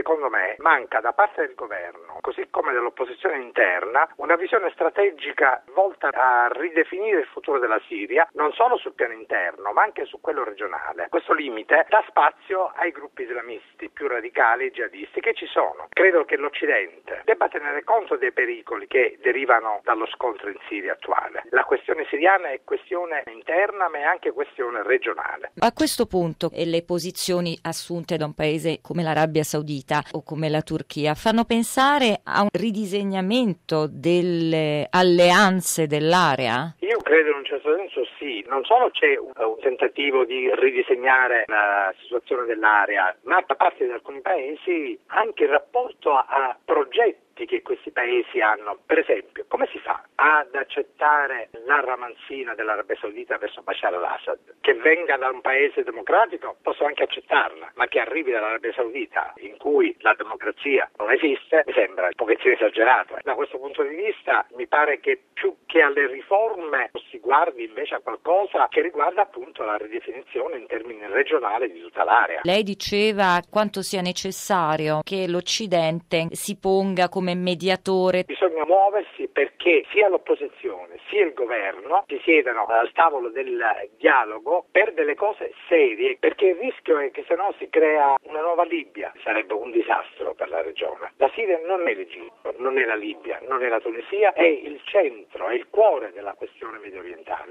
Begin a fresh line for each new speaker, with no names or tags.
secondo me manca da parte del governo, così come dell'opposizione interna, una visione strategica volta a ridefinire il futuro della Siria, non solo sul piano interno, ma anche su quello regionale. Questo limite dà spazio ai gruppi islamisti più radicali e jihadisti che ci sono. Credo che l'Occidente debba tenere conto dei pericoli che derivano dallo scontro in Siria attuale. La questione siriana è questione interna, ma è anche questione regionale.
A questo punto le posizioni assunte da un paese come l'Arabia Saudita o come la Turchia fanno pensare a un ridisegnamento delle alleanze dell'area?
Io credo in un certo senso sì, non solo c'è un tentativo di ridisegnare la situazione dell'area, ma da parte di alcuni paesi anche in rapporto a progetti che questi paesi hanno. Per esempio, come si fa ad accettare la ramanzina dell'Arabia Saudita verso Bashar al-Assad? Che venga da un paese democratico posso anche accettarla, ma che arrivi dall'Arabia Saudita in cui la democrazia non esiste mi sembra un pochettino esagerato. Da questo punto di vista mi pare che più che alle riforme si guardi invece a qualcosa che riguarda appunto la ridefinizione in termini regionali di tutta l'area.
Lei diceva quanto sia necessario che l'Occidente si ponga come mediatore.
Bisogna muoversi perché sia l'opposizione sia il governo si siedano al tavolo del dialogo per delle cose serie, perché il rischio è che se no si crea una nuova Libia, sarebbe un disastro per la regione. La Siria non è l'Egitto, non è la Libia, non è la Tunisia, è il centro, è il cuore della questione mediorientale.